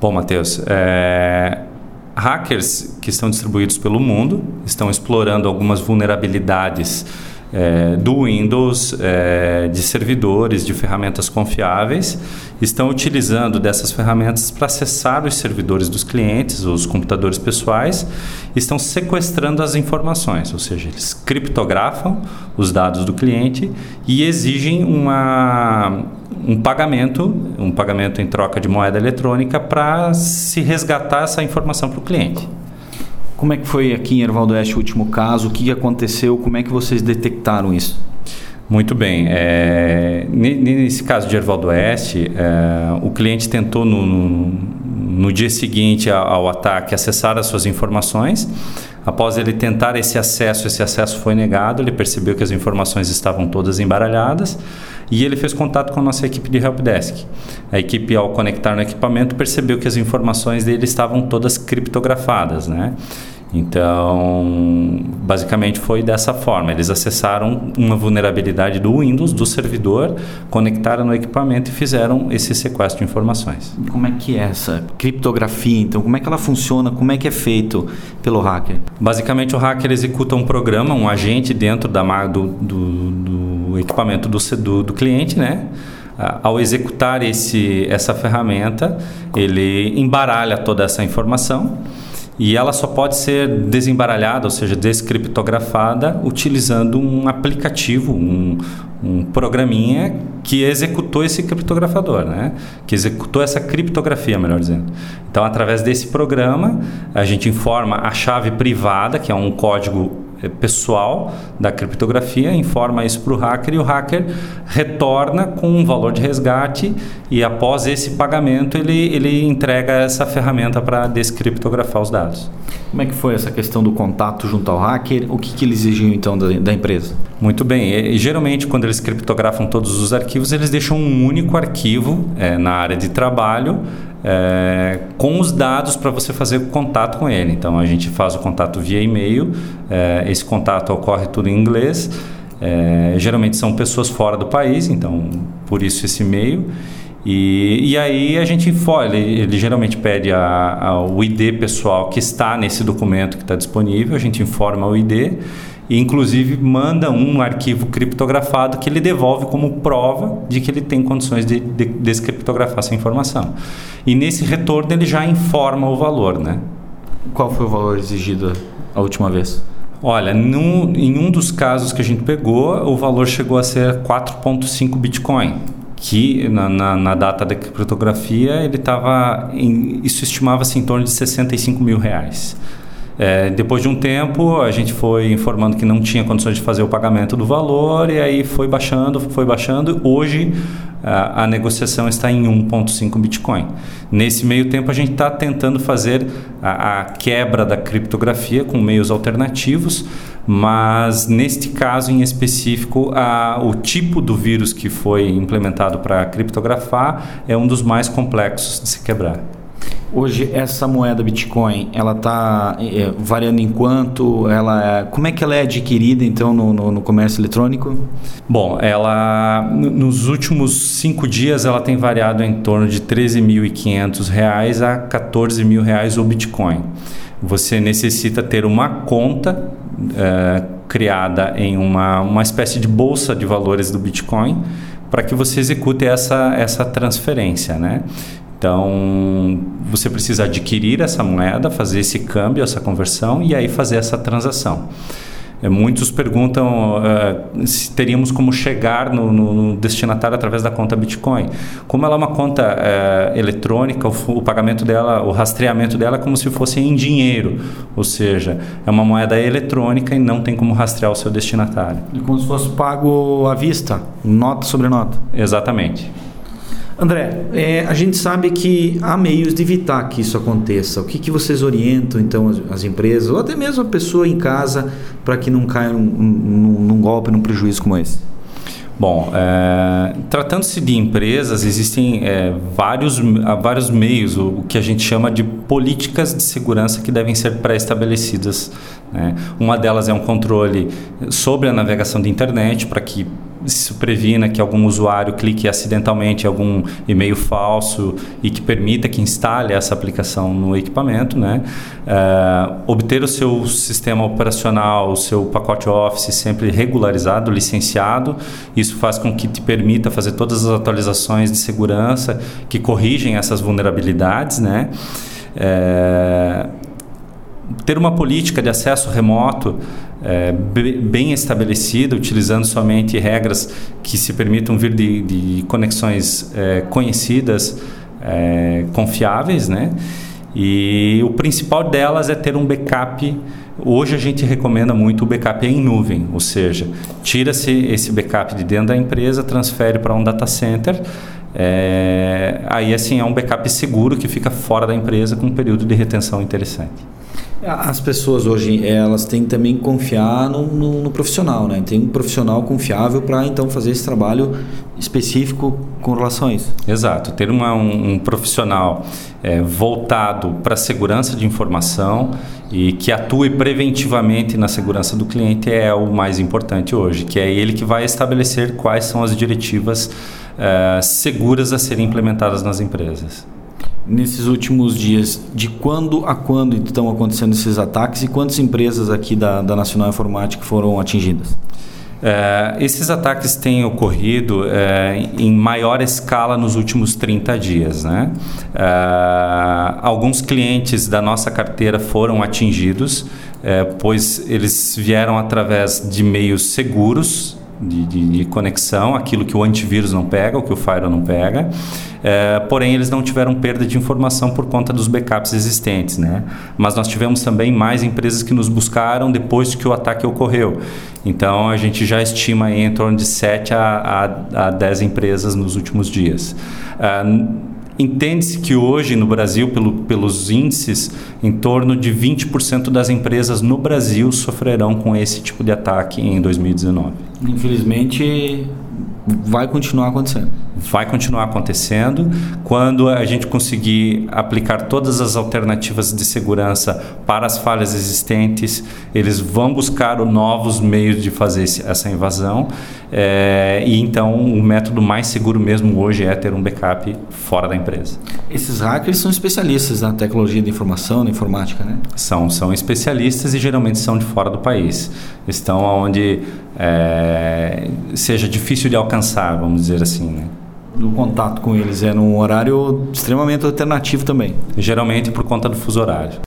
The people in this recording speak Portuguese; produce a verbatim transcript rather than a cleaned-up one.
Bom, Matheus, é... hackers que estão distribuídos pelo mundo estão explorando algumas vulnerabilidades é, do Windows, é, de servidores, de ferramentas confiáveis, estão utilizando dessas ferramentas para acessar os servidores dos clientes, os computadores pessoais, estão sequestrando as informações, ou seja, eles criptografam os dados do cliente e exigem uma, um pagamento, um pagamento em troca de moeda eletrônica para se resgatar essa informação para o cliente. Como é que foi aqui em Erval do Oeste o último caso? O que aconteceu? Como é que vocês detectaram isso? Muito bem. É, nesse caso de Erval do Oeste, é, o cliente tentou no, no, no dia seguinte ao, ao ataque acessar as suas informações. Após ele tentar esse acesso, esse acesso foi negado, ele percebeu que as informações estavam todas embaralhadas e ele fez contato com a nossa equipe de helpdesk. A equipe, ao conectar no equipamento, percebeu que as informações dele estavam todas criptografadas, né? Então, basicamente foi dessa forma. Eles acessaram uma vulnerabilidade do Windows, do servidor, conectaram no equipamento e fizeram esse sequestro de informações. Como é que é essa criptografia, então? Como é que ela funciona? Como é que é feito pelo hacker? Basicamente, o hacker executa um programa, um agente dentro da, do, do, do equipamento do, do, do cliente, né? Ao executar esse, essa ferramenta, ele embaralha toda essa informação. E ela só pode ser desembaralhada, ou seja, descriptografada, utilizando um aplicativo, um, um programinha que executou esse criptografador, né? Que executou essa criptografia, melhor dizendo. Então, através desse programa, a gente informa a chave privada, que é um código pessoal da criptografia, informa isso para o hacker e o hacker retorna com um valor de resgate e após esse pagamento ele, ele entrega essa ferramenta para descriptografar os dados. Como é que foi essa questão do contato junto ao hacker? O que, que eles exigiam então da, da empresa? Muito bem, e, geralmente quando eles criptografam todos os arquivos, eles deixam um único arquivo é, na área de trabalho É, com os dados para você fazer o contato com ele. Então a gente faz o contato via e-mail, é, esse contato ocorre tudo em inglês, é, geralmente são pessoas fora do país, então por isso esse e-mail. E, e aí a gente informa, ele, ele geralmente pede a, a, o I D pessoal que está nesse documento que está disponível, a gente informa o I D e inclusive manda um arquivo criptografado que ele devolve como prova de que ele tem condições de, de descriptografar essa informação. E nesse retorno ele já informa o valor, né? Qual foi o valor exigido a última vez? Olha, no, em um dos casos que a gente pegou, o valor chegou a ser quatro vírgula cinco Bitcoin, que na, na, na data da criptografia ele estava, isso estimava-se em torno de sessenta e cinco mil reais. É, depois de um tempo, a gente foi informando que não tinha condições de fazer o pagamento do valor e aí foi baixando, foi baixando. Hoje, a, a negociação está em um vírgula cinco Bitcoin. Nesse meio tempo, a gente está tentando fazer a, a quebra da criptografia com meios alternativos, mas neste caso em específico, a, o tipo do vírus que foi implementado para criptografar é um dos mais complexos de se quebrar. Hoje essa moeda Bitcoin, ela está é, variando em quanto? Ela é, como é que ela é adquirida então no, no, no comércio eletrônico? Bom, ela nos últimos cinco dias ela tem variado em torno de treze mil e quinhentos reais a quatorze mil reais o Bitcoin. Você necessita ter uma conta é, criada em uma, uma espécie de bolsa de valores do Bitcoin para que você execute essa, essa transferência, né? Então, você precisa adquirir essa moeda, fazer esse câmbio, essa conversão e aí fazer essa transação. Muitos perguntam uh, se teríamos como chegar no, no destinatário através da conta Bitcoin. Como ela é uma conta uh, eletrônica, o, o pagamento dela, o rastreamento dela é como se fosse em dinheiro, ou seja, é uma moeda eletrônica e não tem como rastrear o seu destinatário. É como se fosse pago à vista, nota sobre nota. Exatamente. André, é, a gente sabe que há meios de evitar que isso aconteça. O que, que vocês orientam, então, as, as empresas, ou até mesmo a pessoa em casa, para que não caia num, num, num golpe, num prejuízo como esse? Bom, é, tratando-se de empresas, existem é, vários, vários meios, o, o que a gente chama de políticas de segurança que devem ser pré-estabelecidas, né? Uma delas é um controle sobre a navegação de internet, para que isso previna que algum usuário clique acidentalmente em algum e-mail falso e que permita que instale essa aplicação no equipamento, né? Uh, obter o seu sistema operacional, o seu pacote Office sempre regularizado, licenciado. Isso faz com que te permita fazer todas as atualizações de segurança que corrigem essas vulnerabilidades, né? Uh, ter uma política de acesso remoto É, bem estabelecida, utilizando somente regras que se permitam vir de, de conexões é, conhecidas, é, confiáveis, né? E o principal delas é ter um backup. Hoje a gente recomenda muito o backup em nuvem, ou seja, tira-se esse backup de dentro da empresa, transfere para um data center. É, aí assim é um backup seguro que fica fora da empresa com um período de retenção interessante. As pessoas hoje, elas têm também que confiar no, no, no profissional, né? Tem um profissional confiável para então fazer esse trabalho específico com relação a isso. Exato, ter uma, um, um profissional é, voltado para a segurança de informação e que atue preventivamente na segurança do cliente é o mais importante hoje, que é ele que vai estabelecer quais são as diretivas é, seguras a serem implementadas nas empresas. Nesses últimos dias, de quando a quando estão acontecendo esses ataques e quantas empresas aqui da, da Nacional Informática foram atingidas? É, esses ataques têm ocorrido é, em maior escala nos últimos trinta dias, né? É, alguns clientes da nossa carteira foram atingidos, é, pois eles vieram através de meios seguros de, de, de conexão, aquilo que o antivírus não pega, o que o firewall não pega. É, porém, eles não tiveram perda de informação por conta dos backups existentes, né? Mas nós tivemos também mais empresas que nos buscaram depois que o ataque ocorreu. Então, a gente já estima aí em torno de sete a dez empresas nos últimos dias. É, entende-se que hoje no Brasil, pelo, pelos índices, em torno de vinte por cento das empresas no Brasil sofrerão com esse tipo de ataque em dois mil e dezenove. Infelizmente, vai continuar acontecendo. Vai continuar acontecendo. Quando a gente conseguir aplicar todas as alternativas de segurança para as falhas existentes, eles vão buscar novos meios de fazer essa invasão. É, e então o método mais seguro mesmo hoje é ter um backup fora da empresa. Esses hackers são especialistas na tecnologia de informação, na informática, né? São, são especialistas e geralmente são de fora do país. Estão onde é, seja difícil de alcançar, vamos dizer assim, né? O contato com eles é num horário extremamente alternativo também. Geralmente por conta do fuso horário.